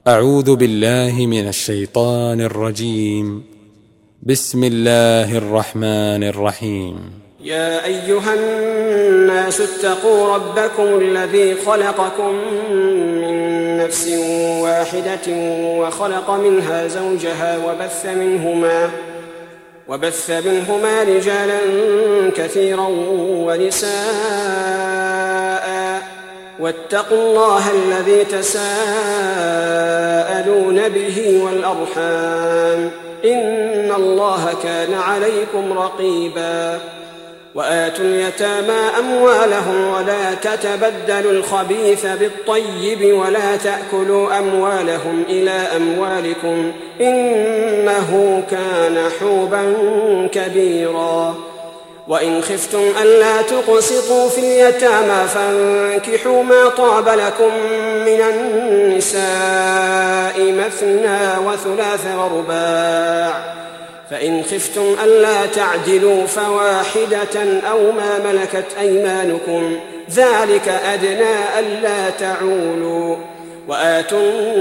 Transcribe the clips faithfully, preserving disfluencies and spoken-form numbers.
أعوذ بالله من الشيطان الرجيم. بسم الله الرحمن الرحيم. يا أيها الناس اتقوا ربكم الذي خلقكم من نفس واحدة وخلق منها زوجها وبث منهما وبث منهما رجالا كثيرا ونساء واتقوا الله الذي تساءلون به والأرحام إن الله كان عليكم رقيبا. وآتوا اليتامى أموالهم ولا تتبدلوا الخبيث بالطيب ولا تأكلوا أموالهم إلى أموالكم إنه كان حوبا كبيرا. وإن خفتم ألا تقسطوا في اليتامى فانكحوا ما طاب لكم من النساء مثنى وثلاث ورباع، فإن خفتم ألا تعدلوا فواحدة أو ما ملكت أيمانكم ذلك أدنى ألا تعولوا. وآتوا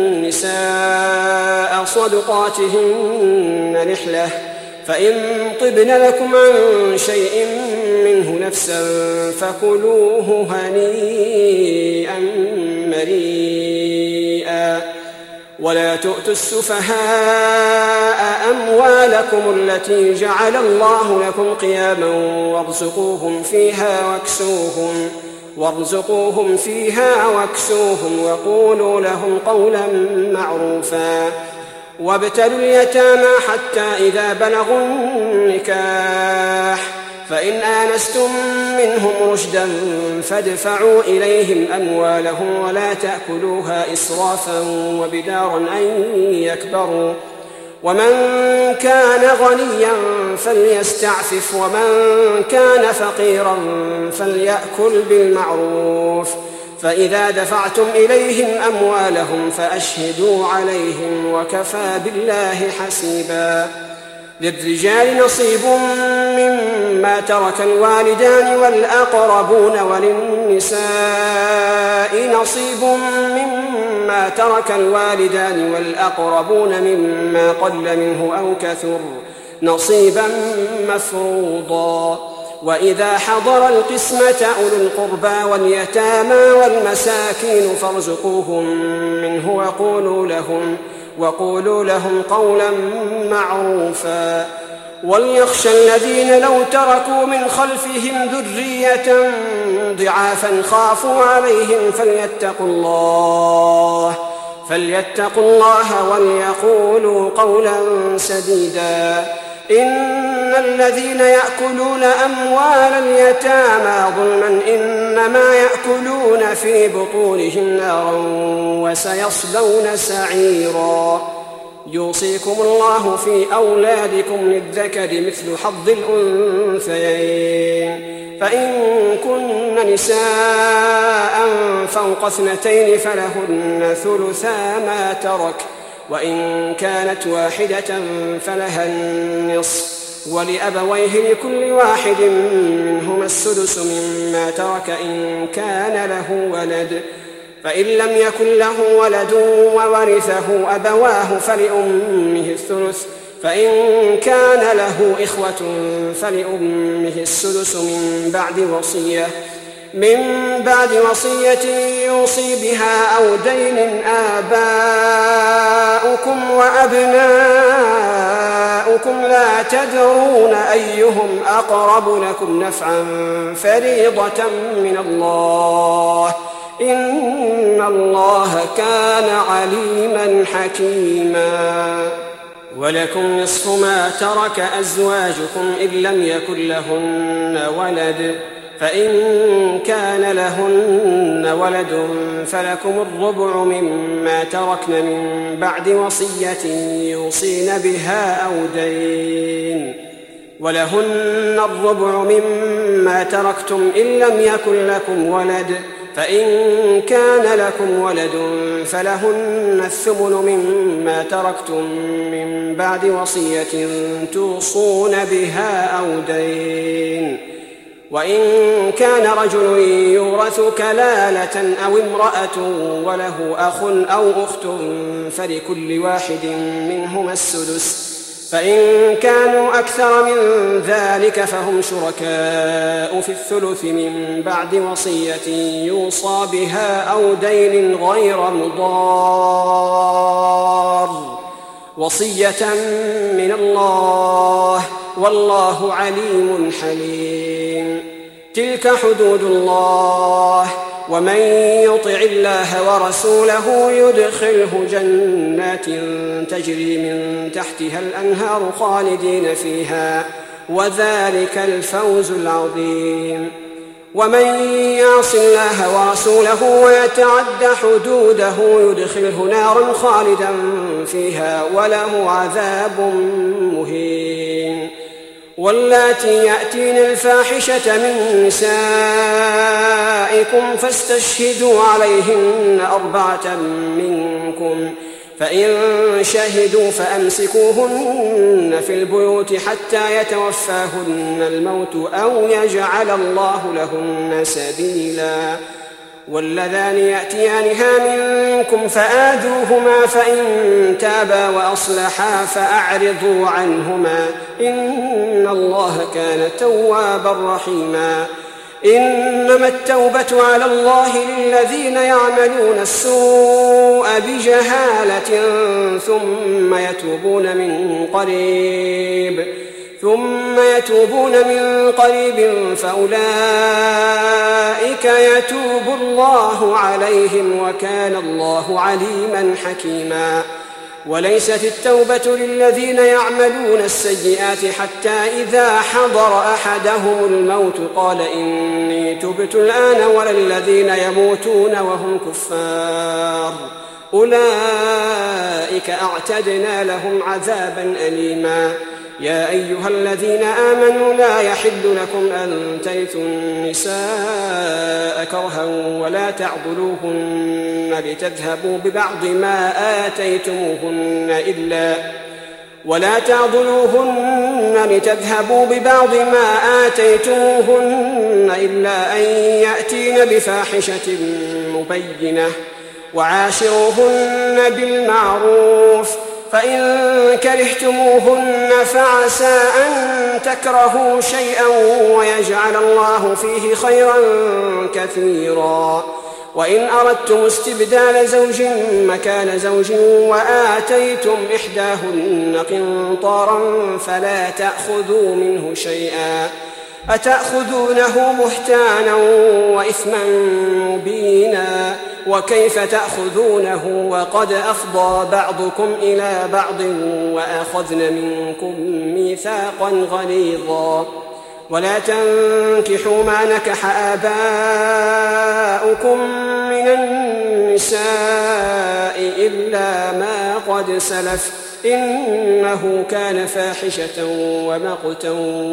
النساء صدقاتهن نحلة، فإن طبن لكم عن شيء منه نفسا فكلوه هنيئا مريئا. ولا تؤتوا السفهاء أموالكم التي جعل الله لكم قياما وارزقوهم فيها واكسوهم وارزقوهم فيها واكسوهم وقولوا لهم قولا معروفا. وابتلوا اليتامى حتى إذا بلغوا النكاح، فإن آنستم منهم رشدا فادفعوا إليهم أموالهم ولا تأكلوها إسرافا وبدارا أن يكبروا. ومن كان غنيا فليستعفف ومن كان فقيرا فليأكل بالمعروف. فإذا دفعتم إليهم أموالهم فأشهدوا عليهم وكفى بالله حسيبا. للرجال نصيب مما ترك الوالدان والأقربون وللنساء نصيب مما ترك الوالدان والأقربون مما قل منه أو كثر نصيبا مفروضا. وإذا حضر القسمة أولو القربى واليتامى والمساكين فارزقوهم منه وقولوا لهم, وقولوا لهم قولا معروفا. وليخشى الذين لو تركوا من خلفهم ذرية ضعافا خافوا عليهم فليتقوا الله فليتقوا الله وليقولوا قولا سديدا. إن الذين يأكلون أموال اليتامى ظلما إنما يأكلون في بطونهم نارا وسيصلون سعيرا. يوصيكم الله في أولادكم للذكر مثل حظ الأنثيين، فإن كن نساء فوق اثنتين فلهن ثلثا ما ترك، وإن كانت واحدة فلها النصف، ولأبويه لكل واحد منهما السدس مما ترك إن كان له ولد. فإن لم يكن له ولد وورثه أبواه فلأمه الثلث، فإن كان له إخوة فلأمه السدس من بعد وصية من بعد وصية يوصي بها أو دين. آباؤكم وأبناؤكم لا تدرون أيهم أقرب لكم نفعا فريضة من الله إن الله كان عليما حكيما. ولكم نصف ما ترك أزواجكم إن لم يكن لهن ولد، فإن كان لهن ولد فلكم الربع مما تركن من بعد وصية يوصين بها أو دين. ولهن الربع مما تركتم إن لم يكن لكم ولد، فإن كان لكم ولد فلهن الثمن مما تركتم من بعد وصية توصون بها أو دين. وإن كان رجل يورث كلالة أو امرأة وله أخ أو أخت فلكل واحد منهما السدس، فإن كانوا أكثر من ذلك فهم شركاء في الثلث من بعد وصية يوصى بها أو دين غير مضار، وصية من الله والله عليم حليم. تلك حدود الله، ومن يطع الله ورسوله يدخله جنات تجري من تحتها الأنهار خالدين فيها، وذلك الفوز العظيم. ومن يعص الله ورسوله ويتعد حدوده يدخله نارا خالدا فيها وله عذاب مهين. واللاتي يأتين الفاحشة من نسائكم فاستشهدوا عليهن أربعة منكم، فإن شهدوا فأمسكوهن في البيوت حتى يتوفاهن الموت أو يجعل الله لهن سبيلا. واللذان يأتيانها منكم فآذوهما فإن تابا وأصلحا فأعرضوا عنهما إن الله كان توابا رحيما. إنما التوبة على الله للذين يعملون السوء بجهالة ثم يتوبون من قريب ثم يتوبون من قريب فأولئك يتوب الله عليهم وكان الله عليما حكيما. وليست التوبة للذين يعملون السيئات حتى إذا حضر أحدهم الموت قال إني تبت الآن ولا الذين يموتون وهم كفار أولئك أعتدنا لهم عذابا أليما. يا أيها الذين آمنوا لا يحل لكم أن ترثوا النساء كرها ولا تعضلوهن لتذهبوا ببعض ما آتيتموهن إلا ولا تعضلوهن لتذهبوا ببعض ما آتيتموهن إلا أن يأتين بفاحشة مبينة وعاشروهن بالمعروف، فإن كرهتموهن فعسى أن تكرهوا شيئا ويجعل الله فيه خيرا كثيرا. وإن أردتم استبدال زوج مكان زوج وآتيتم إحداهن قنطارا فلا تأخذوا منه شيئا أتأخذونه بهتانا وإثما مبينا، وكيف تأخذونه وقد أفضى بعضكم إلى بعض وأخذن منكم ميثاقا غليظا. ولا تنكحوا ما نكح آباؤكم من النساء إلا ما قد سلف إنه كان فاحشة ومقتا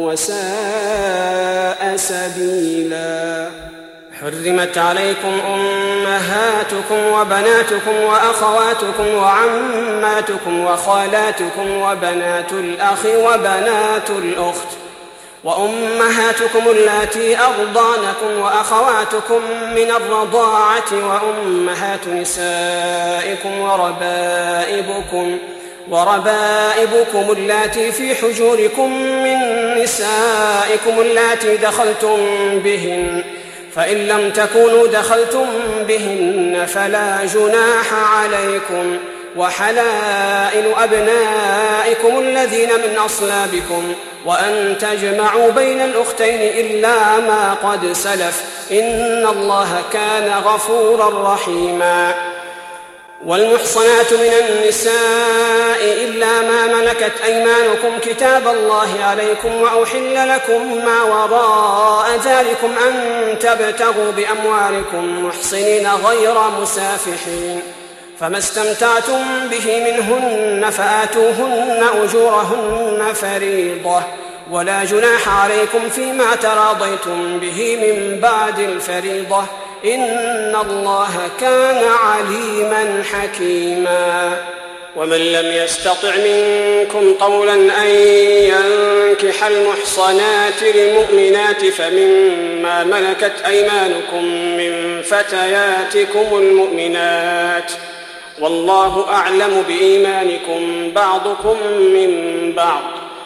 وساء سبيلا. حرمت عليكم أمهاتكم وبناتكم وأخواتكم وعماتكم وخالاتكم وبنات الأخ وبنات الأخت وأمهاتكم اللاتي أرضانكم وأخواتكم من الرضاعة وأمهات نسائكم وربائبكم وربائبكم اللاتي في حجوركم من نسائكم اللاتي دخلتم بهن، فإن لم تكونوا دخلتم بهن فلا جناح عليكم، وحلائل أبنائكم الذين من أصلابكم، وأن تجمعوا بين الأختين إلا ما قد سلف إن الله كان غفورا رحيما. والمحصنات من النساء إلا ما ملكت أيمانكم كتاب الله عليكم، وأحل لكم ما وراء ذلكم أن تبتغوا بأموالكم محصنين غير مسافحين، فما استمتعتم به منهن فآتوهن أجورهن فريضة، ولا جناح عليكم فيما تراضيتم به من بعد الفريضة إن الله كان عليما حكيما. ومن لم يستطع منكم طولا أن ينكح المحصنات المؤمنات فمما ملكت أيمانكم من فتياتكم المؤمنات، والله أعلم بإيمانكم بعضكم من بعض،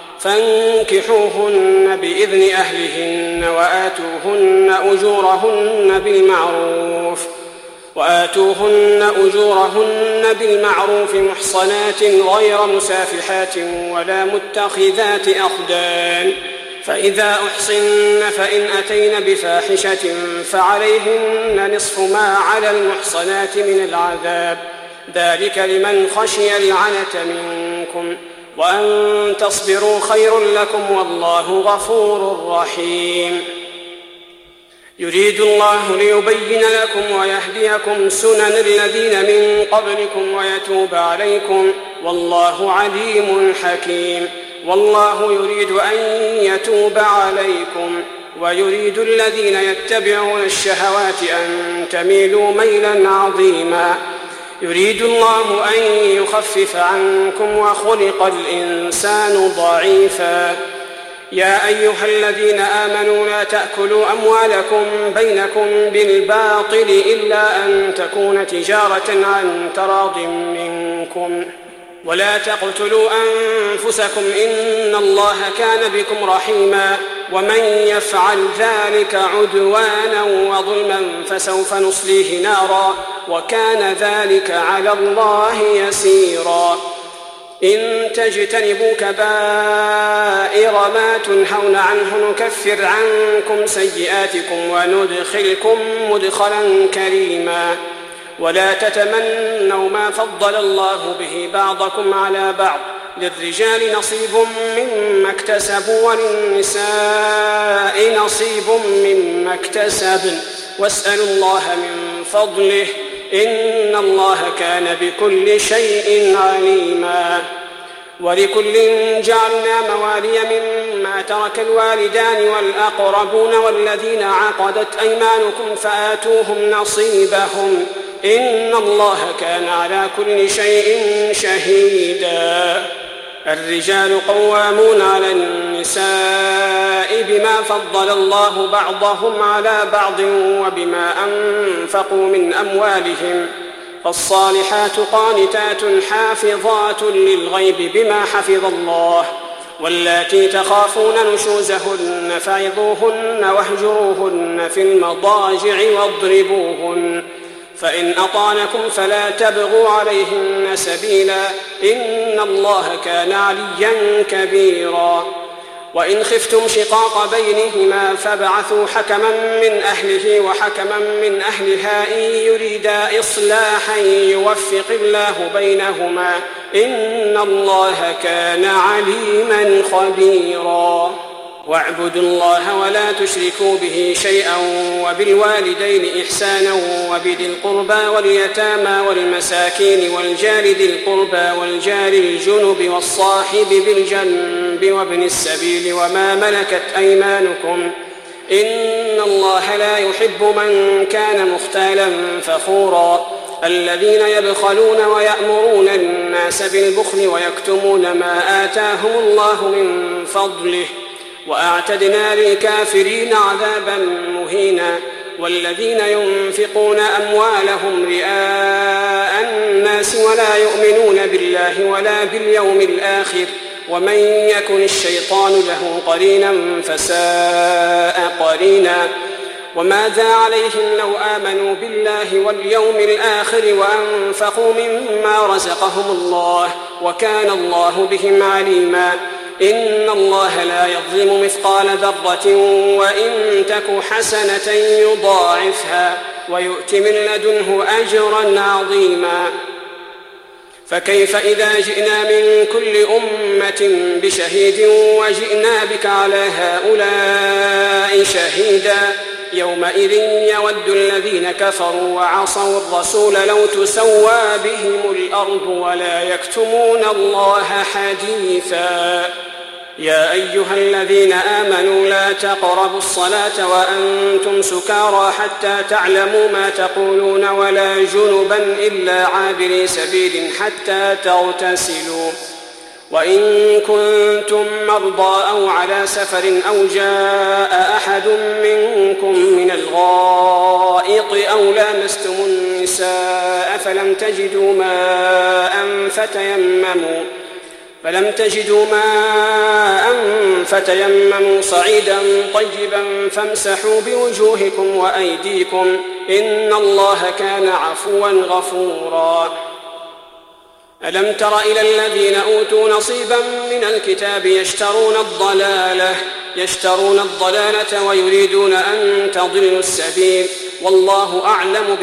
فانكحوهن بإذن أهلهن وآتوهن أجورهن بالمعروف وآتوهن أجورهن بالمعروف محصنات غير مسافحات ولا متخذات أخدان، فإذا أحصن فإن أتين بفاحشة فعليهن نصف ما على المحصنات من العذاب، ذلك لمن خشي العنة منكم، وأن تصبروا خير لكم والله غفور رحيم. يريد الله ليبين لكم ويهديكم سنن الذين من قبلكم ويتوب عليكم، والله عليم حكيم. والله يريد أن يتوب عليكم ويريد الذين يتبعون الشهوات أن تميلوا ميلا عظيما. يريد الله أن يخفف عنكم وخلق الإنسان ضعيفا. يا أيها الذين آمنوا لا تأكلوا أموالكم بينكم بالباطل إلا أن تكون تجارة عن تراض منكم، ولا تقتلوا أنفسكم إن الله كان بكم رحيما، ومن يفعل ذلك عدوانا وظلما فسوف نصليه نارا وكان ذلك على الله يسيرا. إن تجتنبوا كبائر ما تنهون عنه نكفر عنكم سيئاتكم وندخلكم مدخلا كريما. ولا تتمنوا ما فضل الله به بعضكم على بعض، للرجال نصيب مما اكتسبوا وللنساء نصيب مما اكتسبن، واسألوا الله من فضله إن الله كان بكل شيء عليما. ولكل جعلنا موالي مما ترك الوالدان والأقربون والذين عقدت أيمانكم فآتوهم نصيبهم إن الله كان على كل شيء شهيدا. الرجال قوامون على النساء بما فضل الله بعضهم على بعض وبما أنفقوا من أموالهم، فالصالحات قانتات حافظات للغيب بما حفظ الله، واللاتي تخافون نشوزهن فعظوهن واهجروهن في المضاجع واضربوهن، فإن أطعنكم فلا تبغوا عليهن سبيلا إن الله كان عليا كبيرا. وإن خفتم شقاق بينهما فابعثوا حكما من أهله وحكما من أهلها إن يريدا إصلاحا يوفق الله بينهما إن الله كان عليما خبيرا. واعبدوا الله ولا تشركوا به شيئا وبالوالدين إحسانا وبذي القربى واليتامى والمساكين والجار ذي القربى والجار الجنب والصاحب بالجنب وابن السبيل وما ملكت أيمانكم إن الله لا يحب من كان مختالا فخورا. الذين يبخلون ويأمرون الناس بالبخل ويكتمون ما آتاهم الله من فضله وأعتدنا للكافرين عذابا مهينا. والذين ينفقون أموالهم رئاء الناس ولا يؤمنون بالله ولا باليوم الآخر ومن يكن الشيطان له قرينا فساء قرينا. وماذا عليهم لو آمنوا بالله واليوم الآخر وأنفقوا مما رزقهم الله وكان الله بهم عليما. إن الله لا يظلم مثقال ذرة وإن تك حسنة يضاعفها ويؤت من لدنه أجرا عظيما. فكيف إذا جئنا من كل أمة بشهيد وجئنا بك على هؤلاء شهيدا يومئذ يود الذين كفروا وعصوا الرسول لو تسوى بهم الأرض ولا يكتمون الله حديثا. يا أيها الذين آمنوا لا تقربوا الصلاة وأنتم سكارى حتى تعلموا ما تقولون ولا جنبا إلا عابري سبيل حتى تغتسلوا وإن كنتم مرضى أو على سفر أو جاء أحد منكم من الغائط أو لامستم النساء فلم تجدوا ماء فتيمموا فلم تجدوا ماء فتيمموا صعيدا طيبا فامسحوا بوجوهكم وأيديكم إن الله كان عفوا غفورا. ألم تر إلى الذين أوتوا نصيبا من الكتاب يشترون الضلالة يشترون الضلالة ويريدون أن تضلوا السبيل والله أعلم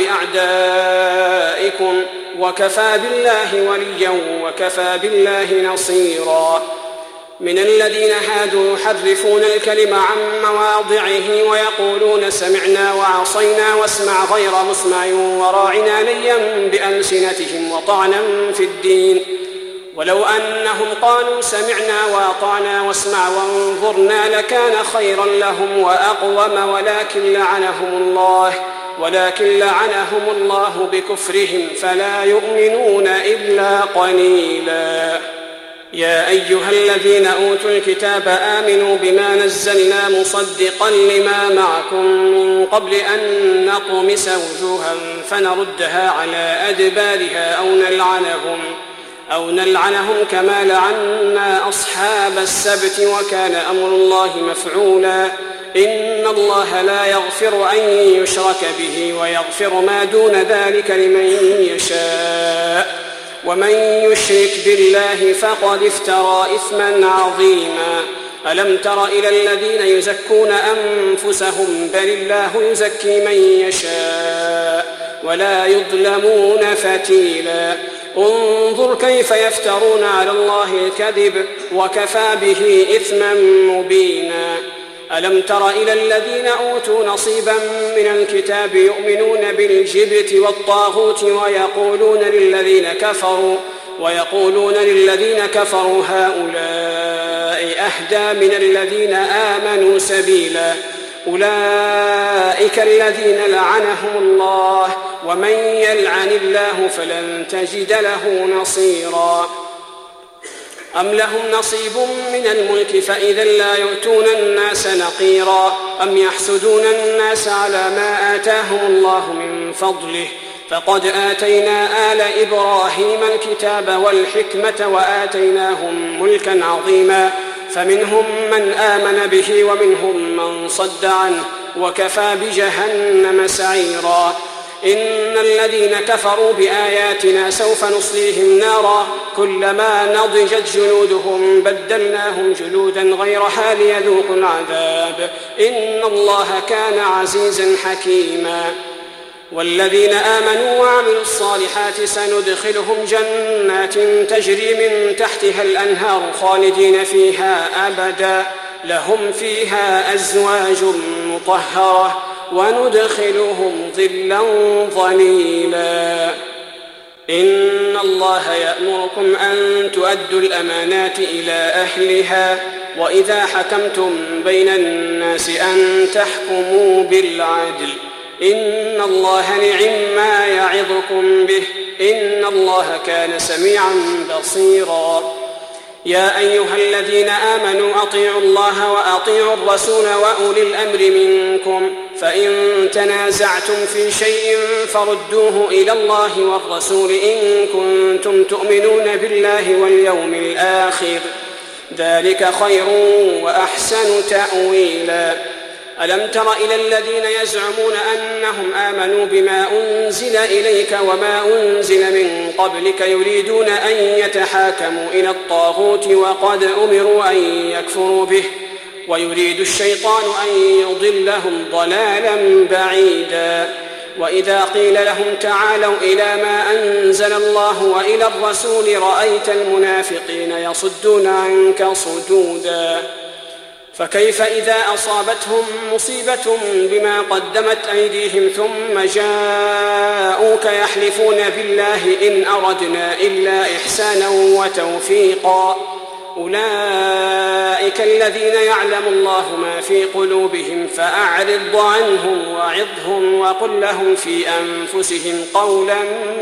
بأعدائكم وكفى بالله وليا وكفى بالله نصيرا. من الذين هادوا يحرفون الكلم عن مواضعه ويقولون سمعنا وعصينا واسمع غير مسمع وراعنا ليا بألسنتهم وطعنا في الدين ولو أنهم قالوا سمعنا وأطعنا واسمع وانظرنا لكان خيرا لهم وأقوم ولكن لعنهم الله ولكن لعنهم الله بكفرهم فلا يؤمنون إلا قليلا. يا أيها الذين أوتوا الكتاب آمنوا بما نزلنا مصدقا لما معكم من قبل أن نطمس وجوها فنردها على أدبارها أو نلعنهم أو نلعنهم كما لعنا أصحاب السبت وكان أمر الله مفعولا. إن الله لا يغفر أن يشرك به ويغفر ما دون ذلك لمن يشاء ومن يشرك بالله فقد افترى إثما عظيما. ألم تر إلى الذين يزكون أنفسهم بل الله يزكي من يشاء ولا يظلمون فتيلا. انظر كيف يفترون على الله الكذب وكفى به إثما مبينا. ألم تر إلى الذين أوتوا نصيبا من الكتاب يؤمنون بالجبت والطاغوت ويقولون للذين كفروا ويقولون للذين كفروا هؤلاء أهدى من الذين آمنوا سبيلا. أولئك الذين لعنهم الله ومن يلعن الله فلن تجد له نصيرا. أم لهم نصيب من الملك فإذا لا يؤتون الناس نقيرا أم يحسدون الناس على ما آتاهم الله من فضله فقد آتينا آل إبراهيم الكتاب والحكمة وآتيناهم ملكا عظيما فمنهم من آمن به ومنهم من صد عنه وكفى بجهنم سعيرا. إن الذين كفروا بآياتنا سوف نصليهم نارا كلما نضجت جلودهم بدلناهم جلودا غيرها ليذوقوا العذاب إن الله كان عزيزا حكيما. والذين آمنوا وعملوا الصالحات سندخلهم جنات تجري من تحتها الأنهار خالدين فيها أبدا لهم فيها أزواج مطهرة وندخلهم ظلا ظليلا. إن الله يأمركم أن تؤدوا الأمانات إلى أهلها وإذا حكمتم بين الناس أن تحكموا بالعدل إن الله نعم ما يعظكم به إن الله كان سميعا بصيرا. يا أيها الذين آمنوا أطيعوا الله وأطيعوا الرسول وأولي الأمر منكم فإن تنازعتم في شيء فردوه إلى الله والرسول إن كنتم تؤمنون بالله واليوم الآخر ذلك خير وأحسن تأويلا. ألم تر إلى الذين يزعمون أنهم آمنوا بما أنزل إليك وما أنزل من قبلك يريدون أن يتحاكموا إلى الطاغوت وقد أمروا أن يكفروا به ويريد الشيطان أن يضلهم ضلالا بعيدا. وإذا قيل لهم تعالوا إلى ما أنزل الله وإلى الرسول رأيت المنافقين يصدون عنك صدودا. فكيف إذا أصابتهم مصيبة بما قدمت أيديهم ثم جاءوك يحلفون بالله إن أردنا إلا إحسانا وتوفيقا أولئك الذين يعلم الله ما في قلوبهم فأعرض عنهم وعظهم وقل لهم في أنفسهم قولا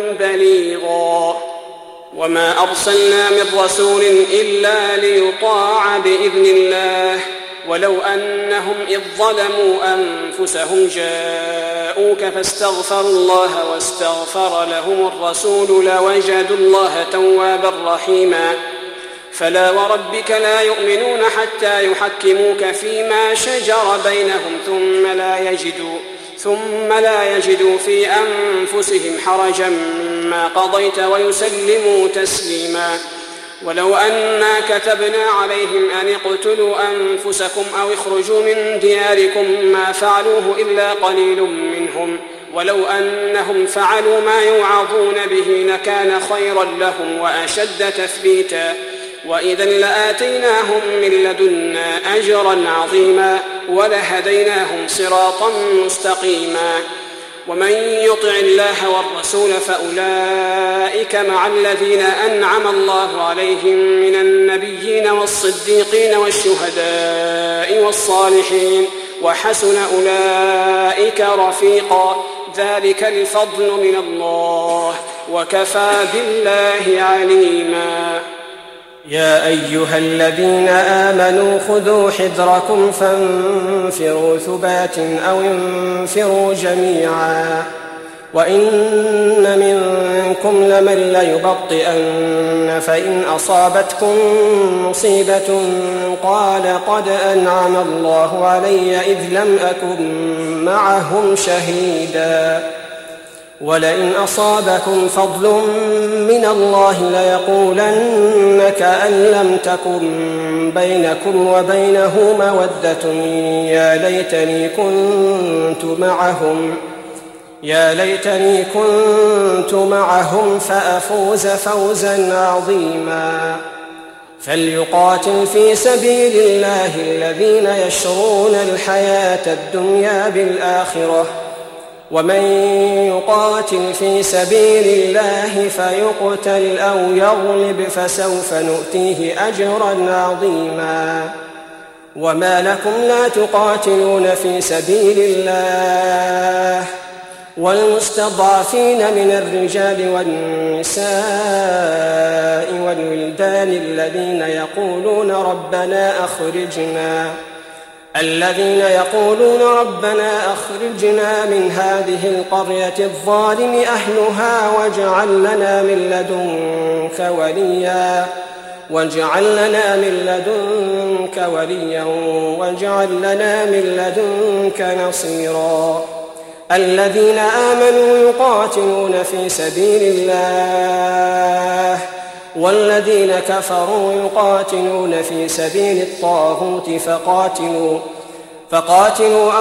بليغا وما أرسلنا من رسول إلا ليطاع بإذن الله ولو أنهم إذ ظلموا أنفسهم جاءوك فاستغفروا الله واستغفر لهم الرسول لوجدوا الله توابا رحيما فلا وربك لا يؤمنون حتى يحكموك فيما شجر بينهم ثم لا يجدوا ثم لا يجدوا في أنفسهم حرجا مما قضيت ويسلموا تسليما ولو أنا كتبنا عليهم أن اقتلوا أنفسكم أو اخرجوا من دياركم ما فعلوه إلا قليل منهم ولو أنهم فعلوا ما يوعظون به لكان خيرا لهم وأشد تثبيتا وإذا لآتيناهم من لدنا أجرا عظيما ولهديناهم صراطا مستقيما ومن يطع الله والرسول فأولئك مع الذين أنعم الله عليهم من النبيين والصديقين والشهداء والصالحين وحسن أولئك رفيقا ذلك الفضل من الله وكفى بالله عليما يا أيها الذين آمنوا خذوا حذركم فانفروا ثبات أو انفروا جميعا وإن منكم لمن ليبطئن فإن أصابتكم مصيبة قال قد أنعم الله علي إذ لم أكن معهم شهيدا ولئن أصابكم فضل من الله ليقولن كأن لم تكن بينكم وبينه مودة يا ليتني كنت معهم يا ليتني كنت معهم فأفوز فوزا عظيما فليقاتل في سبيل الله الذين يشرون الحياة الدنيا بالآخرة ومن يقاتل في سبيل الله فيقتل أو يغلب فسوف نؤتيه أجرا عظيما وما لكم لا تقاتلون في سبيل الله والمستضعفين من الرجال والنساء والولدان الذين يقولون ربنا أخرجنا الذين يقولون ربنا أخرجنا من هذه القرية الظالم أهلها واجعل لنا من لدنك وليا واجعل لنا من لدنك وليا واجعل لنا من لدنك نصيرا الذين آمنوا يقاتلون في سبيل الله والذين كفروا يقاتلون في سبيل الطاغوت فقاتلوا فقاتلوا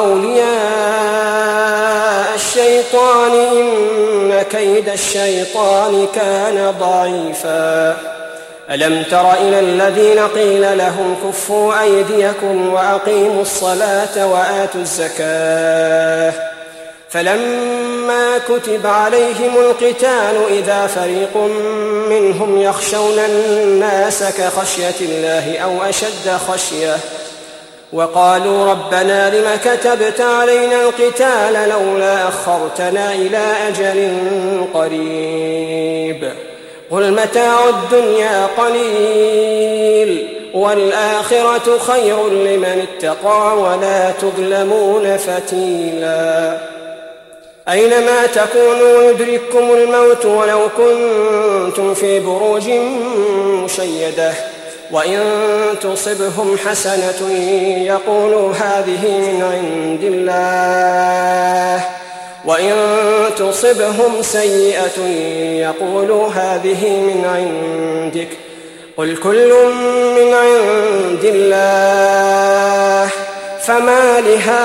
أولياء الشيطان إن كيد الشيطان كان ضعيفا ألم تر إلى الذين قيل لهم كفوا أيديكم وأقيموا الصلاة وآتوا الزكاة فلما كتب عليهم القتال إذا فريق منهم يخشون الناس كخشية الله أو أشد خشية وقالوا ربنا لم كتبت علينا القتال لولا أخرتنا إلى أجل قريب قل متاع الدنيا قليل والآخرة خير لمن اتقى ولا تظلمون فتيلا أينما تكونوا يدرككم الموت ولو كنتم في بروج مشيدة وإن تصبهم حسنة يقولوا هذه من عند الله وإن تصبهم سيئة يقولوا هذه من عندك قل كل من عند الله فما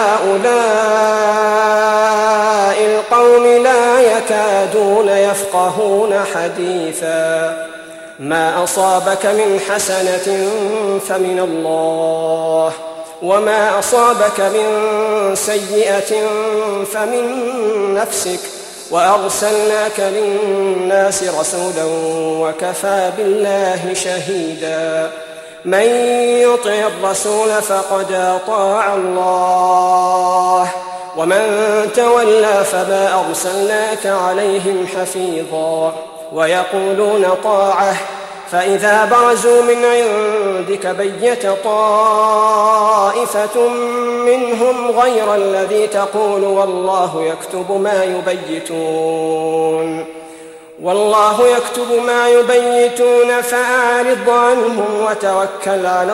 لهؤلاء القوم لا يكادون يفقهون حديثا ما أصابك من حسنة فمن الله وما أصابك من سيئة فمن نفسك وأرسلناك للناس رسولا وكفى بالله شهيدا من يطع الرسول فقد أطاع الله ومن تولى فما أرسلناك عليهم حفيظا ويقولون طاعة فإذا برزوا من عندك بيت طائفة منهم غير الذي تقول والله يكتب ما يبيتون والله يكتب ما يبيتون فأعرض عنهم وتوكل على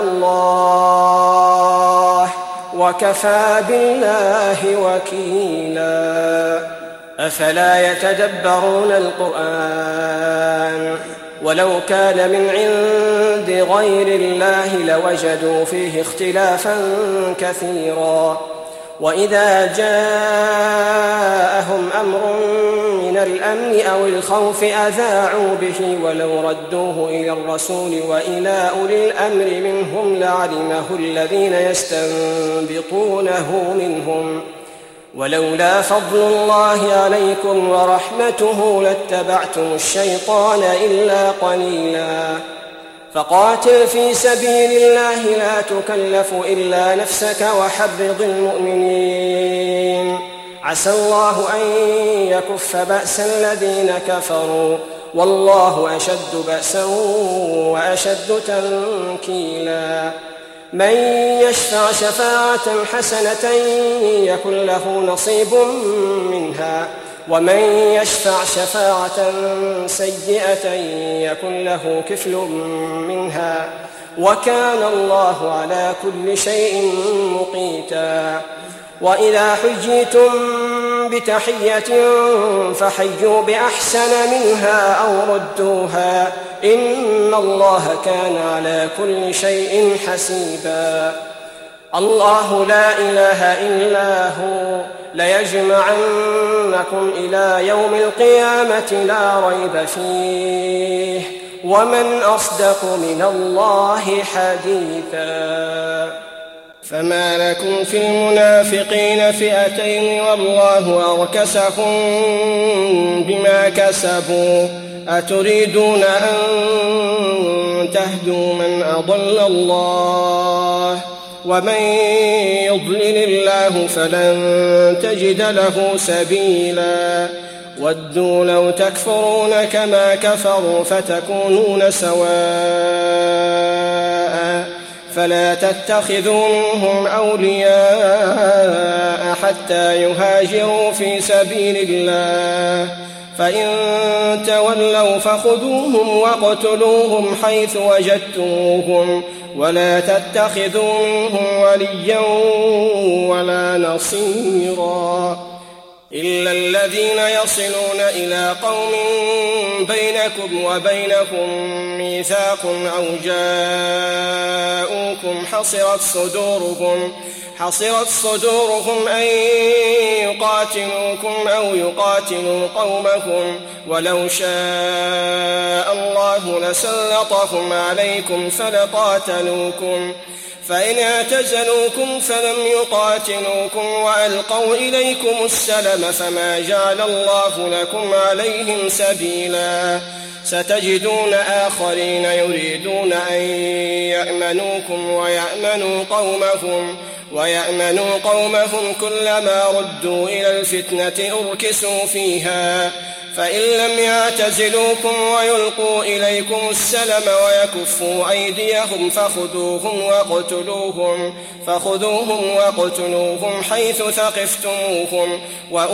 الله وكفى بالله وكيلا. أفلا يتدبرون القرآن ولو كان من عند غير الله لوجدوا فيه اختلافا كثيرا وإذا جاءهم أمر من الأمن أو الخوف أذاعوا به ولو ردوه إلى الرسول وإلى أولي الأمر منهم لعلمه الذين يستنبطونه منهم ولولا فضل الله عليكم ورحمته لاتبعتم الشيطان إلا قليلا. فقاتل في سبيل الله لا تكلف إلا نفسك وحرض المؤمنين عسى الله أن يكف بأس الذين كفروا والله أشد بأسا وأشد تنكيلا. من يشفع شفاعة حسنة يكن له نصيب منها ومن يشفع شفاعة سيئة يكن له كفل منها وكان الله على كل شيء مقيتا. وإذا حييتم بتحية فحيوا بأحسن منها أو ردوها إن الله كان على كل شيء حسيبا. الله لا إله إلا هو ليجمعنكم إلى يوم القيامة لا ريب فيه ومن أصدق من الله حديثا. فما لكم في المنافقين فئتين والله أركسهم بما كسبوا أتريدون أن تهدوا من أضل الله ومن يضلل الله فلن تجد له سبيلا. ودوا لو تكفرون كما كفروا فتكونون سواء فلا تتخذوا منهم أولياء حتى يهاجروا في سبيل الله فإن تولوا فخذوهم واقتلوهم حيث وجدتموهم ولا تتخذوا منهم وليا ولا نصيرا إلا الذين يصلون إلى قوم بينكم وبينهم ميثاق أو جاءوكم حصرت صدورهم حصرت صدورهم أن يقاتلوكم أو يقاتلوا قومكم ولو شاء الله لسلطهم عليكم فلقاتلوكم فإن اعتزلوكم فلم يقاتلوكم وألقوا إليكم السلم فما جعل الله لكم عليهم سبيلا. ستجدون آخرين يريدون أن يأمنوكم ويأمنوا قومهم ويأمنوا قومهم كلما ردوا إلى الفتنة أركسوا فيها فإن لم يعتزلوكم ويلقوا إليكم السلم ويكفوا أيديهم فخذوهم واقتلوهم فخذوهم واقتلوهم حيث ثقفتموهم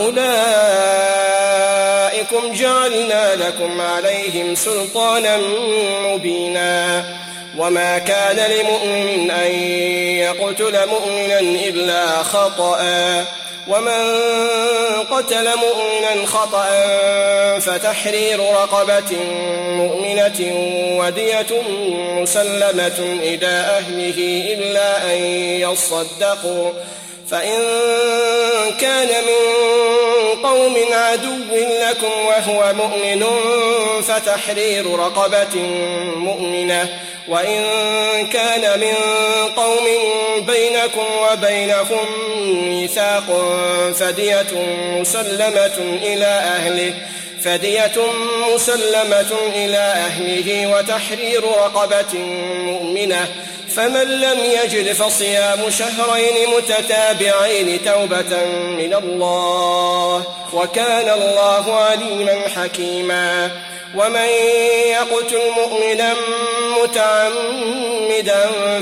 وأولئكم جعلنا لكم عليهم سلطانا مبينا. وما كان لمؤمن أن يقتل مؤمنا إلا خطأ ومن قتل مؤمنا خطأ فتحرير رقبة مؤمنة ودية مسلمة إلى أهله إلا أن يصدقوا فإن كان من قوم عدو لكم وهو مؤمن فتحرير رقبة مؤمنة وإن كان من قوم بينكم وبينهم ميثاق فدية مسلمة إلى أهله فدية مسلمة إلى أهله وتحرير رقبة مؤمنة، فمن لم يجد فصيام شهرين متتابعين توبة من الله، وكان الله عليما حكيما. ومن يقتل مؤمنا متعمدا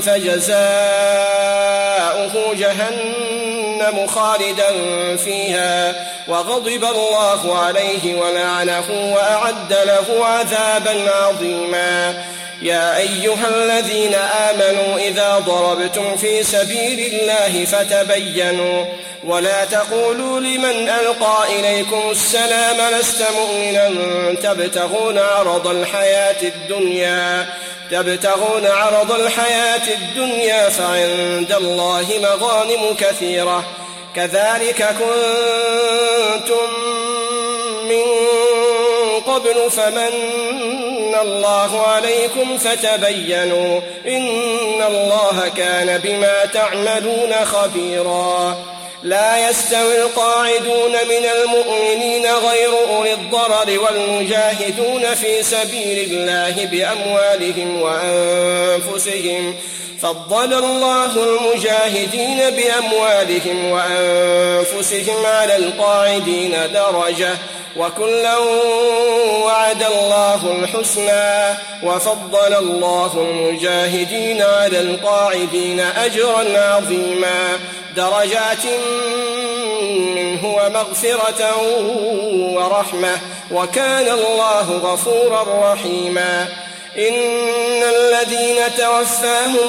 فجزاؤه جهنم خالدا فيها وغضب الله عليه ولعنه وأعد له عذابا عظيما. يا أيها الذين آمنوا إذا ضربتم في سبيل الله فتبينوا ولا تقولوا لمن ألقى إليكم السلام لست مؤمنا تبتغون عرض الحياة الدنيا تبتغون عرض الحياة الدنيا فعند الله مغانم كثيرة كذلك كنتم من قبل فمن الله عليكم فتبينوا إن الله كان بما تعملون خبيرا. لا يستوي القاعدون من المؤمنين غير أولي الضرر والمجاهدون في سبيل الله بأموالهم وأنفسهم فضل الله المجاهدين بأموالهم وأنفسهم على القاعدين درجة وكلا وعد الله الحسنى وفضل الله المجاهدين على القاعدين أجرا عظيما درجات منه ومغفرة ورحمة وكان الله غفورا رحيما. إن الذين توفاهم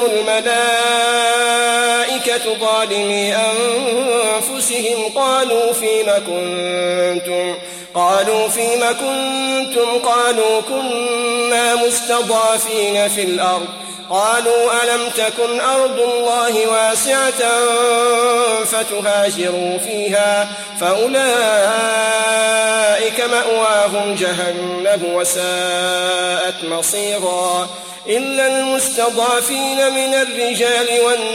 الملائكة ظالمي أنفسهم قالوا فيم كنتم قالوا فيم كنتم قالوا كنا مستضعفين في الأرض قالوا ألم تكن أرض الله واسعة فتهاجروا فيها فأولئك مأواهم جهنم وساءت مصيرا. إلا المستضعفين من الرجال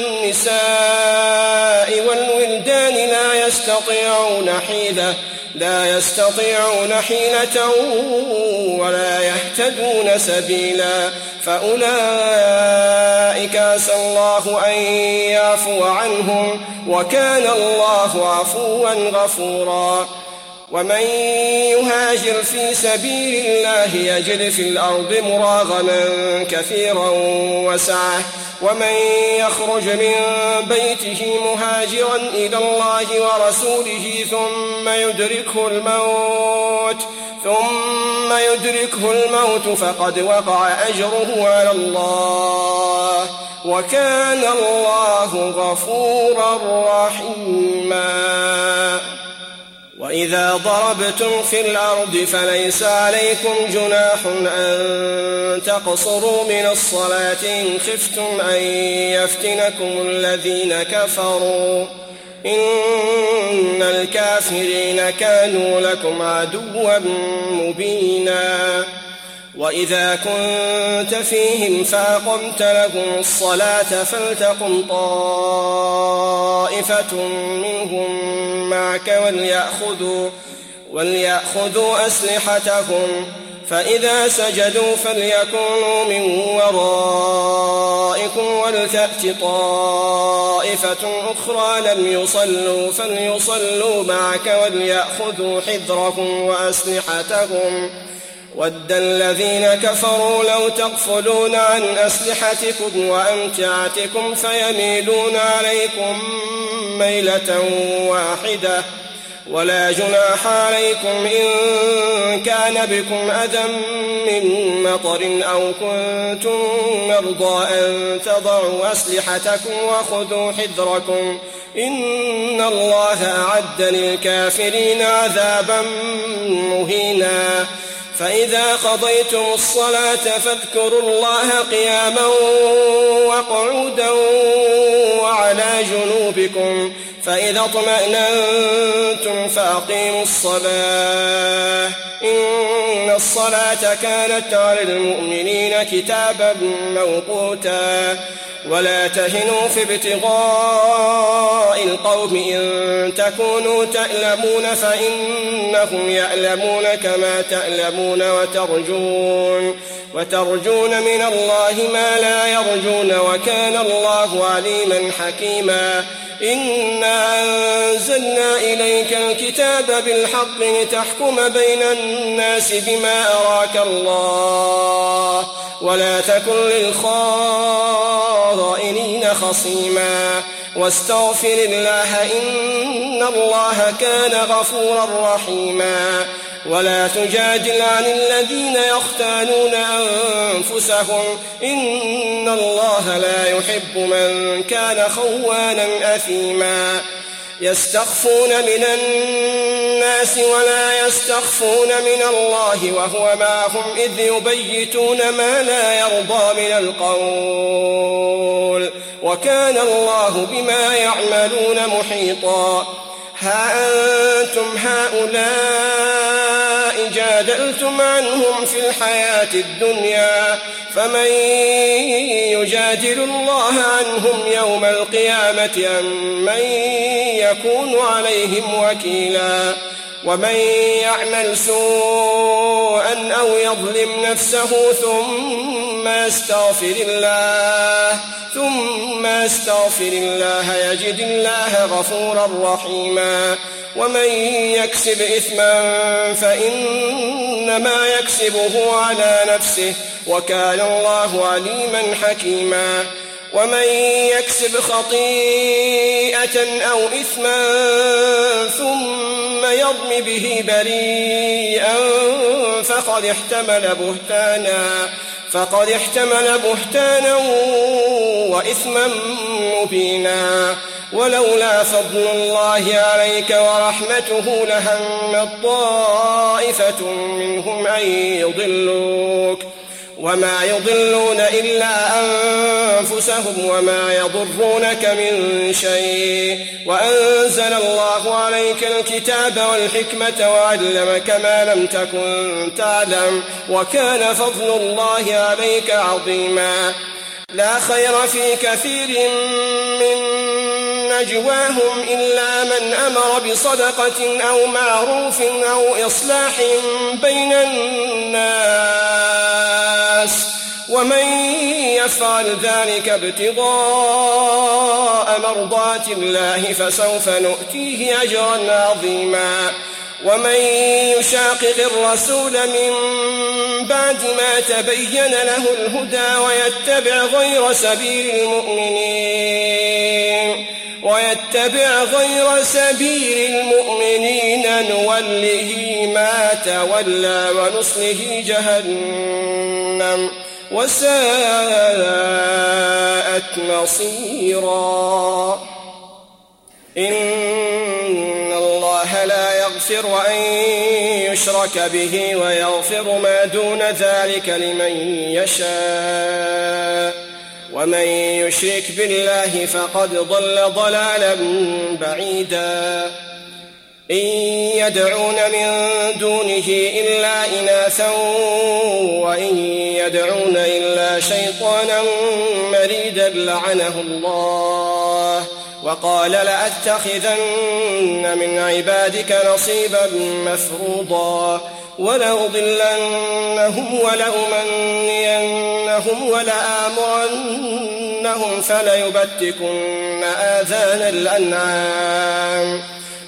والنساء والولدان لا يستطيعون حيلة لا يستطيعون حيلة ولا يهتدون سبيلا فأولئك عسى الله أن يعفو عنهم وكان الله عفوا غفورا. ومن يهاجر في سبيل الله يجد في الأرض مراغما كثيرا وسعة ومن يخرج من بيته مهاجرا إلى الله ورسوله ثم يدركه الموت ثم يدركه الموت فقد وقع أجره على الله وكان الله غفورا رحيما. وإذا ضربتم في الأرض فليس عليكم جناح أن تقصروا من الصلاة إن خفتم أن يفتنكم الذين كفروا إن الكافرين كانوا لكم عدوا مبينا. وإذا كنت فيهم فأقمت لهم الصلاة فلتقم طائفة منهم معك وليأخذوا, وليأخذوا أسلحتهم فإذا سجدوا فليكونوا من ورائكم ولتأت طائفة أخرى لم يصلوا فليصلوا معك وليأخذوا حذرهم وأسلحتهم ود الذين كفروا لو تغفلون عن أسلحتكم وأمتعتكم فيميلون عليكم ميلة واحدة ولا جناح عليكم إن كان بكم أذى من مطر أو كنتم مرضى أن تضعوا أسلحتكم وخذوا حذركم إن الله أعد للكافرين عذابا مهينا. فإذا قضيتم الصلاة فاذكروا الله قياما وقعودا وعلى جنوبكم فإذا اطمأننتم فأقيموا الصلاة إن الصلاة كانت على المؤمنين كتابا موقوتا. ولا تهنوا في ابتغاء القوم إن تكونوا تألمون فإنهم يألمون كما تألمون وترجون, وترجون من الله ما لا يرجون وكان الله عليما حكيما. إنا أنزلنا إليك الكتاب بالحق لتحكم بين الناس بما أراك الله ولا تكن للخائنين خصيما واستغفر الله إن الله كان غفورا رحيما. ولا تجادل عن الذين يختانون أنفسهم إن الله لا يحب من كان خوانا أثيما. يستخفون من الناس ولا يستخفون من الله وهو معهم إذ يبيتون ما لا يرضى من القول وكان الله بما يعملون محيطا. ها أنتم هؤلاء جادلتم عنهم في الحياة الدنيا فمن يجادل الله عنهم يوم القيامة أم من يكون عليهم وكيلا. ومن يعمل سوءا أو يظلم نفسه ثم يستغفر الله ثم يستغفر الله يجد الله غفورا رحيما. ومن يكسب إثما فإنما يكسبه على نفسه وكان الله عليما حكيما. ومن يكسب خطيئة أو إثما ثم يرم به بريئا فقد احتمل بهتانا فقد احتمل بهتانا وإثما مبينا. ولولا فضل الله عليك ورحمته لهمت طائفة منهم أن يضلوك وما يضلون إلا أنفسهم وما يضرونك من شيء. وأنزل الله عليك الكتاب والحكمة وعلمك ما لم تكن تعلم وكان فضل الله عليك عظيما. لا خير في كثير من نجواهم إلا من أمر بصدقة أو معروف أو إصلاح بين الناس ومن يفعل ذلك ابتغاء مرضات الله فسوف نؤتيه أجرا عظيما. ومن يشاقق الرسول من بعد ما تبين له الهدى ويتبع غير سبيل المؤمنين ويتبع غير سبيل المؤمنين نوله ما تولى ونصله جهنم وساءت مصيرا. إن الله لا يغفر أن يشرك به ويغفر ما دون ذلك لمن يشاء ومن يشرك بالله فقد ضل ضلالا بعيدا. إن يدعون من دونه إلا إناثا وإن يدعون إلا شيطانا مريدا لعنه الله وقال لأتخذن من عبادك نصيبا مفروضا ولأضلنهم ولأمنينهم ولآمرنهم فليبتكن آذان الأنعام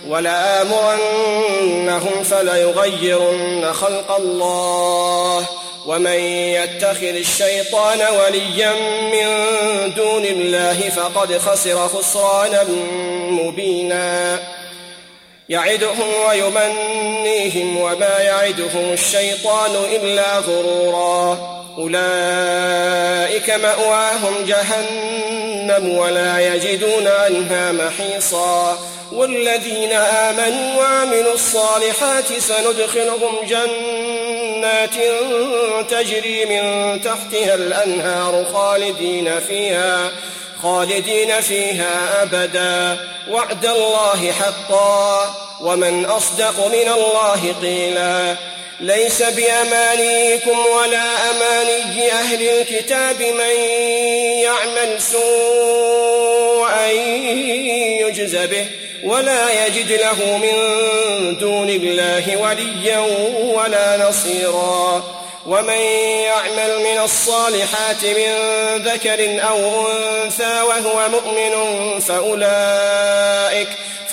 ولآمرنهم فليغيرن خلق الله ومن يتخذ الشيطان وليا من دون الله فقد خسر خسرانا مبينا. يعدهم ويمنيهم وما يعدهم الشيطان إلا غرورا. أولئك مأواهم جهنم ولا يجدون عنها محيصا. والذين آمنوا وعملوا الصالحات سندخلهم جنات تجري من تحتها الأنهار خالدين فيها خالدين فيها أبدا وعد الله حقا ومن أصدق من الله قيلا. ليس بأمانيكم ولا أماني أهل الكتاب من يعمل سوءا يجز به ولا يجد له من دون الله وليا ولا نصيرا. ومن يعمل من الصالحات من ذكر أو أنثى وهو مؤمن فأولئك,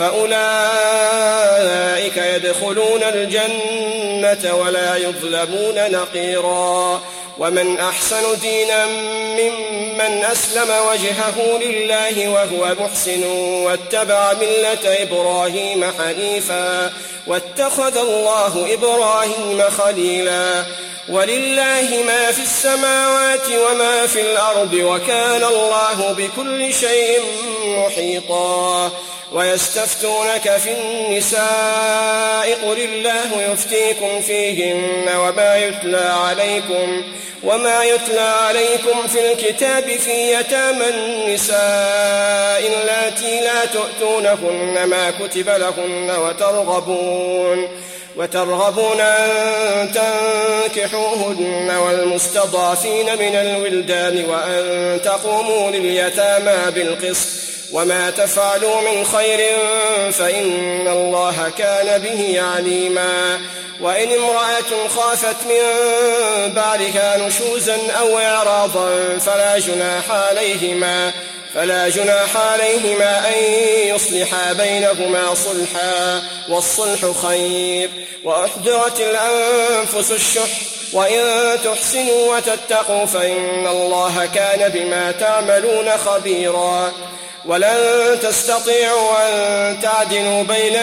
فأولئك يدخلون الجنة ولا يظلمون نقيرا. ومن أحسن دينا ممن أسلم وجهه لله وهو محسن واتبع ملة إبراهيم حنيفا واتخذ الله إبراهيم خليلا. ولله ما في السماوات وما في الأرض وكان الله بكل شيء محيطا. ويستفتونك في النساء قل الله يفتيكم فيهن وما يتلى عليكم وما يتلى عليكم في الكتاب في يتامى النساء اللاتي لا تؤتونهن ما كتب لهن وترغبون وترغبون أن تنكحوهن والمستضعفين من الولدان وأن تقوموا لليتامى بالقسط وما تفعلوا من خير فإن الله كان به عليما. وإن امرأة خافت من بعدها نشوزا أو إعراضا فلا جناح عليهما فلا جناح عليهما أن يصلحا بينهما صلحا والصلح خير. وأحضرت الأنفس الشح وإن تحسنوا وتتقوا فإن الله كان بما تعملون خبيرا. ولن تستطيعوا أن تعدلوا بين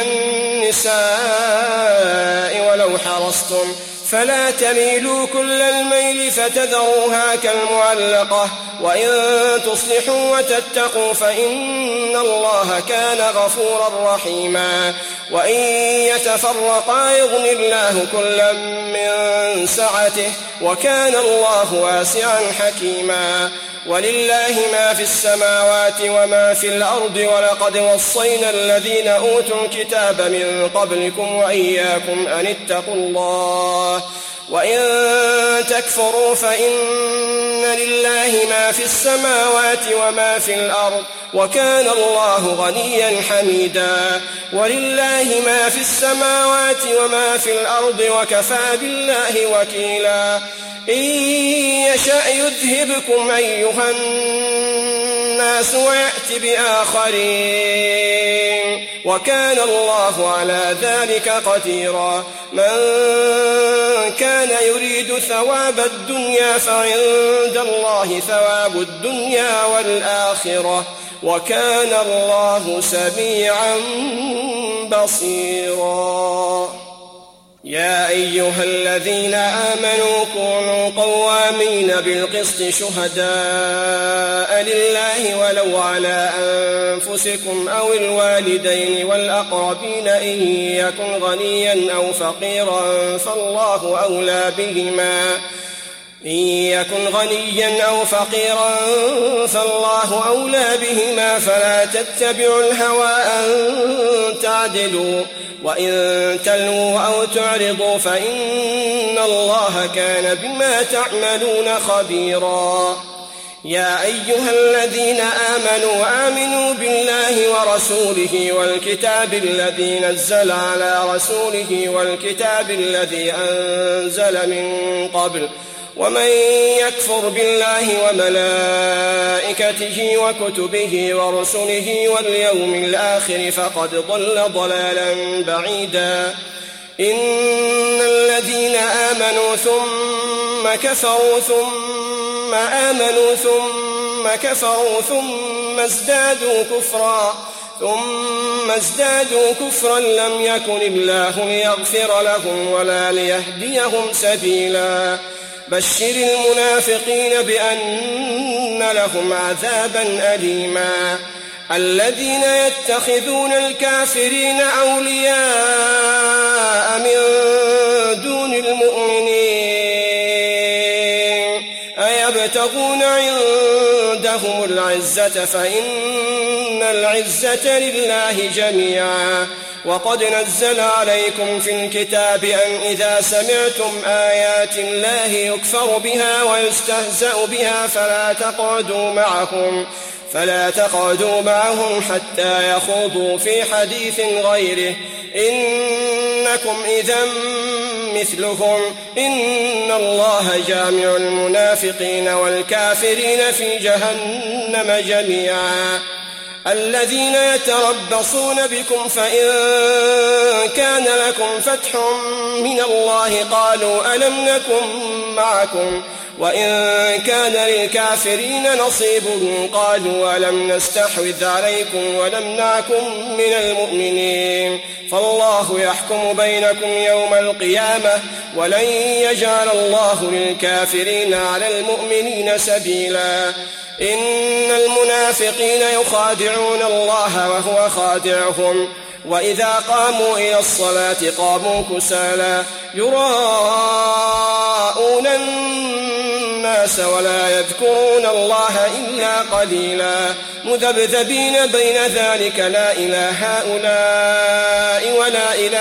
النساء ولو حرصتم فلا تميلوا كل الميل فتذروها كالمعلقة وإن تصلحوا وتتقوا فإن الله كان غفورا رحيما. وإن يتفرقا يغن الله كلا من سعته وكان الله واسعا حكيما. ولله ما في السماوات وما في الأرض ولقد وصينا الذين أوتوا الكتاب من قبلكم وإياكم أن اتقوا الله وإن تكفروا فإن لله ما في السماوات وما في الأرض وكان الله غنيا حميدا. ولله ما في السماوات وما في الأرض وكفى بالله وكيلا. إن يشأ يذهبكم أيها الناس ويأت بآخرين وكان الله على ذلك قديرا. من كان يريد ثواب الدنيا فعند الله ثواب الدنيا والآخرة وكان الله سميعا بصيرا. يا أيها الذين آمنوا كونوا قوامين بالقسط شهداء لله ولو على أنفسكم أو الوالدين والأقربين إن يكن غنيا أو فقيرا فالله أولى بهما إن يكن غنيا أو فقيرا فالله أولى بهما فلا تتبعوا الهوى أن تعدلوا وإن تلووا أو تعرضوا فإن الله كان بما تعملون خبيرا. يا أيها الذين آمنوا آمنوا بالله ورسوله والكتاب الذي نزل على رسوله والكتاب الذي أنزل من قبل ومن يكفر بالله وملائكته وكتبه ورسله واليوم الآخر فقد ضل ضلالا بعيدا. إن الذين آمنوا ثم كفروا ثم آمنوا ثم كفروا ثم ازدادوا كفرا ثم ازدادوا كفرا لم يكن الله ليغفر لهم ولا ليهديهم سبيلا. بشر المنافقين بأن لهم عذابا أليما. الذين يتخذون الكافرين أولياء من دون المؤمنين أيبتغون عندهم العزة فإن العزة لله جميعا وقد نزل عليكم في الكتاب أن إذا سمعتم آيات الله يكفر بها ويستهزأ بها فلا تقعدوا معهم فلا تقعدوا معهم حتى يخوضوا في حديث غيره إنكم إذا مثلهم إن الله جامع المنافقين والكافرين في جهنم جميعا. الذين يتربصون بكم فإن كان لكم فتح من الله قالوا ألم نكن معكم وإن كان للكافرين نصيب قالوا ألم نستحوذ عليكم ونمنعكم من المؤمنين فالله يحكم بينكم يوم القيامة ولن يجعل الله للكافرين على المؤمنين سبيلا. إن المنافقين يخادعون الله وهو خادعهم وإذا قاموا إلى الصلاة قاموا كسالى يراءون الناس ولا يذكرون الله إلا قليلا مذبذبين بين ذلك لا إلى هؤلاء ولا إلى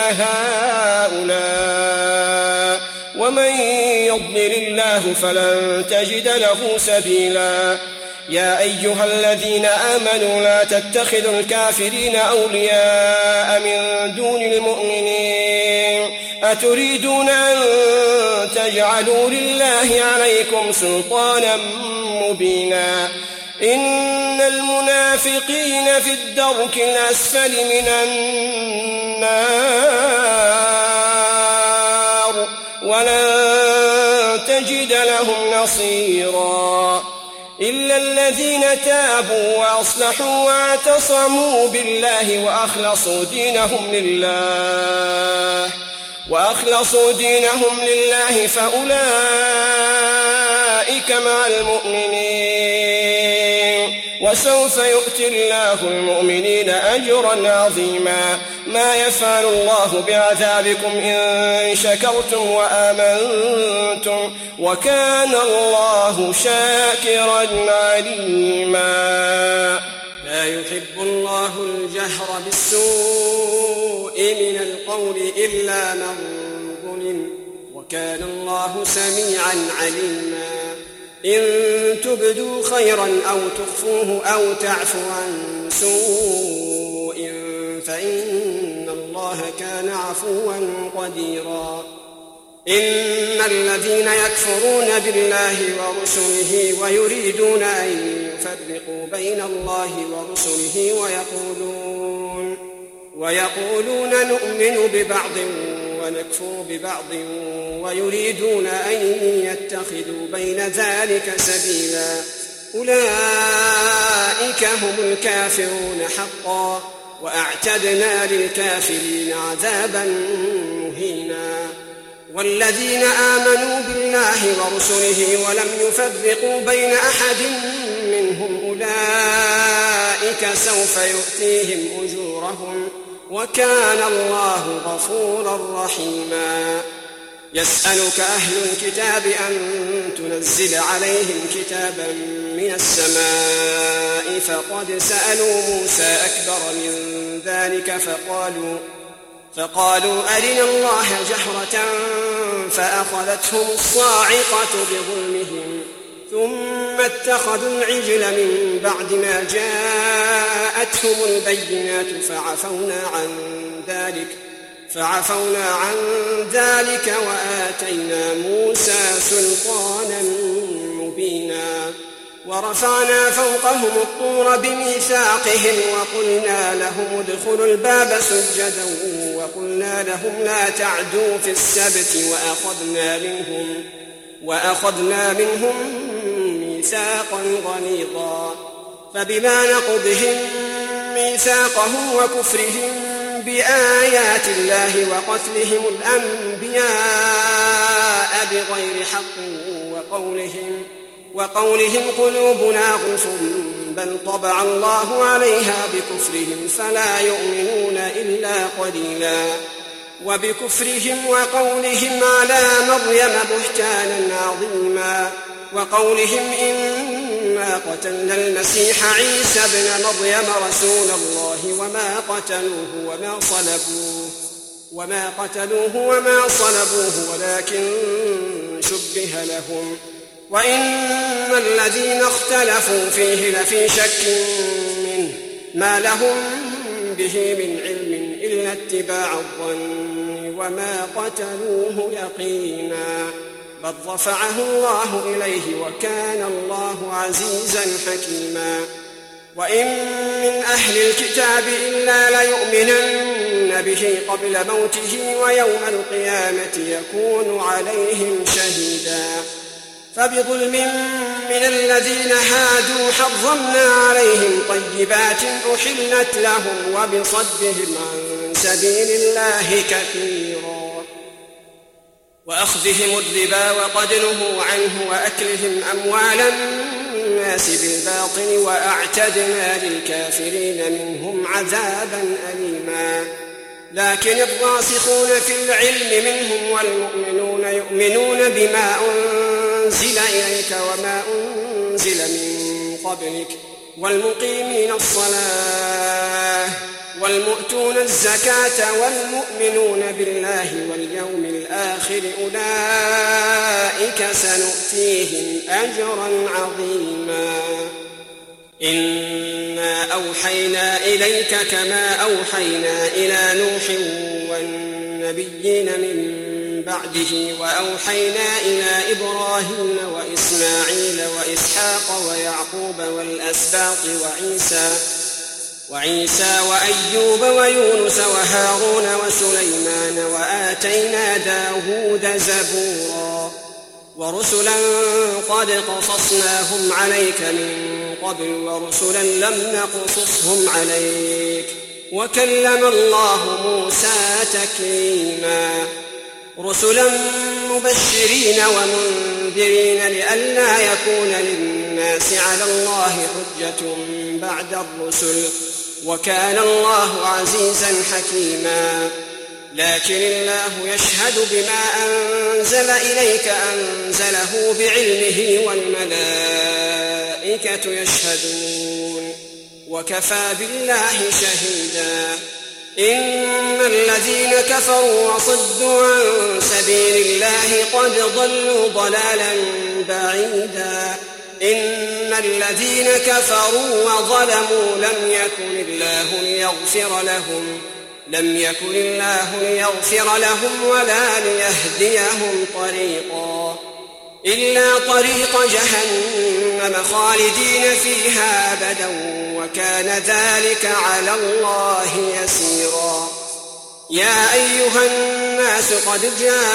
هؤلاء ومن يضلل الله فلن تجد له سبيلا. يا أيها الذين آمنوا لا تتخذوا الكافرين أولياء من دون المؤمنين أتريدون أن تجعلوا لله عليكم سلطانا مبينا. إن المنافقين في الدرك الأسفل من النار ولن تجد لهم نصيرا إلا الذين تابوا وأصلحوا واعتصموا بالله وأخلصوا دينهم لله وأخلصوا دينهم لله فأولئك مع المؤمنين وسوف يؤتي الله المؤمنين أجرا عظيما. ما يفعل الله بعذابكم إن شكرتم وآمنتم وكان الله شاكرا عليما. لا يحب الله الجهر بالسوء من القول إلا من ظلم وكان الله سميعا عليما. إن تبدوا خيرا أو تخفوه أو تعفو عن سوء فإن الله كان عفوا قديرا. إن الذين يكفرون بالله ورسله ويريدون أن يفرقوا بين الله ورسله ويقولون, ويقولون نؤمن ببعض ونكفر ببعض ويريدون أن يتخذوا بين ذلك سبيلا أولئك هم الكافرون حقا وأعتدنا للكافرين عذابا مهينا. والذين آمنوا بالله ورسله ولم يفرقوا بين أحد منهم أولئك سوف يؤتيهم أجورهم وكان الله غفورا رحيما. يسألك أهل الكتاب أن تنزل عليهم كتابا من السماء فقد سألوا موسى أكبر من ذلك فقالوا فقالوا أرنا الله جهرة فأخذتهم الصاعقة بظلمهم ثم اتخذوا العجل من بعد ما جاءتهم البينات فعفونا عن ذلك فعفونا عن ذلك وآتينا موسى سلطانا مبينا. ورفعنا فوقهم الطور بميثاقهم وقلنا لهم ادخلوا الباب سجدا وقلنا لهم لا تعدوا في السبت وأخذنا منهم, وأخذنا منهم ميثاقا غليظا. فبما نقضهم ميثاقهم وكفرهم بآيات الله وقتلهم الأنبياء بغير حق وقولهم وقولهم قلوبنا غلف بل طبع الله عليها بكفرهم فلا يؤمنون إلا قليلا. وبكفرهم وقولهم على مريم بهتانا عظيما وقولهم إن إنا قتلنا المسيح عيسى ابن مريم رسول الله وما قتلوه وما صلبوه وما قتلوه وما صلبوه ولكن شبه لهم وإن الذين اختلفوا فيه لفي شك منه ما لهم به من علم إلا اتباع الظن وما قتلوه يقينا بل رفعه الله إليه وكان الله عزيزا حكيما وإن من أهل الكتاب إلا ليؤمنن به قبل موته ويوم القيامة يكون عليهم شهيدا فبظلم من الذين هادوا حرمنا عليهم طيبات أحلت لهم وبصدهم عن سبيل الله كثيرا وأخذهم الربا وقد نهوا عنه وأكلهم أموال الناس بالباطل وأعتدنا للكافرين منهم عذابا أليما لكن الراسخون في العلم منهم والمؤمنون يؤمنون بما أنزل إليك وما أنزل من قبلك والمقيمين الصلاة والمؤتون الزكاة والمؤمنون بالله واليوم الآخر أولئك سنؤتيهم أجرا عظيما إنا أوحينا إليك كما أوحينا إلى نوح والنبيين من بعده وأوحينا إلى إبراهيم وإسماعيل وإسحاق ويعقوب والأسباط وعيسى وعيسى وأيوب ويونس وهارون وسليمان وآتينا داود زبورا ورسلا قد قصصناهم عليك من قبل ورسلا لم نقصصهم عليك وكلم الله موسى تكليما رسلا مبشرين ومنذرين لئلا يكون للناس على الله حجة بعد الرسل وكان الله عزيزا حكيما لكن الله يشهد بما أنزل إليك أنزله بعلمه والملائكة يشهدون وكفى بالله شهيدا إن الذين كفروا وصدوا عن سبيل الله قد ضلوا ضلالا بعيدا إن الذين كفروا وظلموا لم يكن الله ليغفر لهم لم يكن الله ليغفر لهم ولا ليهديهم طريقا إلا طريق جهنم خالدين فيها أبدا وكان ذلك على الله يسيرا يا أيها الناس قد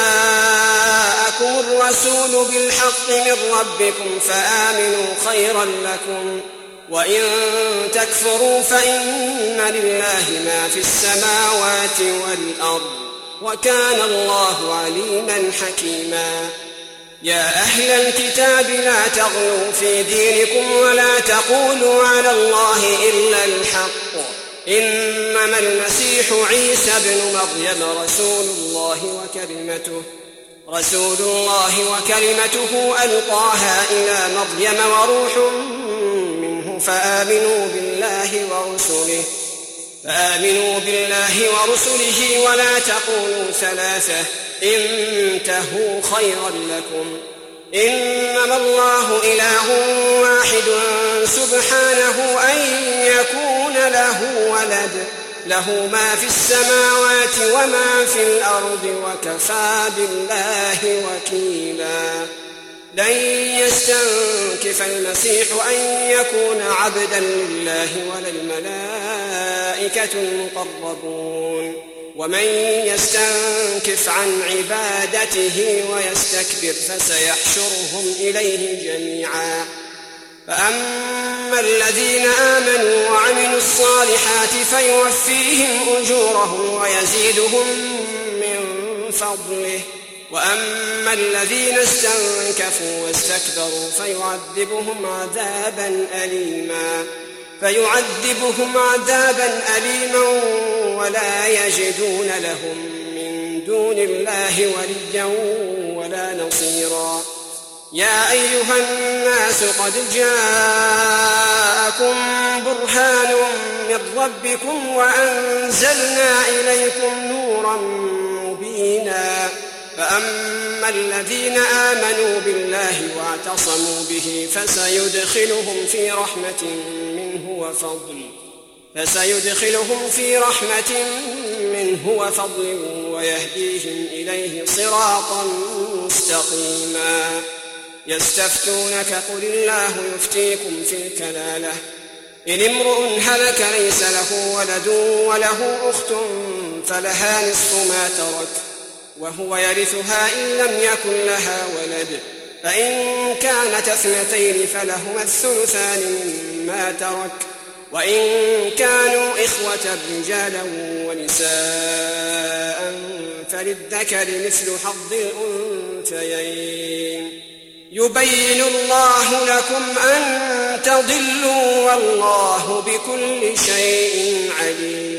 جاءكم الرسول بالحق من ربكم فآمنوا خيرا لكم وإن تكفروا فإن لله ما في السماوات والأرض وكان الله عليما حكيما يا أهل الكتاب لا تغلوا في دينكم ولا تقولوا على الله إلا الحق إنما المسيح عيسى ابن مريم رسول الله وكلمته رسول الله وكلمته ألقاها إلى مريم وروح منه فآمنوا بالله ورسله فآمنوا بالله ورسله ولا تقولوا ثلاثة انتهوا خيرا لكم إنما الله إله واحد سبحانه أن يكون له ولد له ما في السماوات وما في الأرض وكفى بالله وكيلا لن يستنكف المسيح أن يكون عبدا لله ولا الملائكة المقربون ومن يستنكف عن عبادته ويستكبر فسيحشرهم إليه جميعا فأما الذين آمنوا وعملوا الصالحات فيوفيهم أجورهم ويزيدهم من فضله وأما الذين استنكفوا واستكبروا فيعذبهم عذابا أليما فيعذبهم عذابا أليما ولا يجدون لهم من دون الله وليا ولا نصيرا يا أيها الناس قد جاءكم برهان من ربكم وأنزلنا إليكم نورا مبينا فأما الذين آمنوا بالله واعتصموا به فسيدخلهم في رحمة منه وفضل فسيدخلهم في رحمة منه وفضل ويهديهم إليه صراطا مستقيما يستفتونك قل الله يفتيكم في الكلالة إن امرؤ هلك ليس له ولد وله أخت فلها نصف ما ترك وهو يرثها إن لم يكن لها ولد فإن كانت اثنتين فلهما الثلثان مما ترك وإن كانوا إخوة رجالا ونساء فللذكر مثل حظ الأنثيين يبين الله لكم أن تضلوا والله بكل شيء عليم.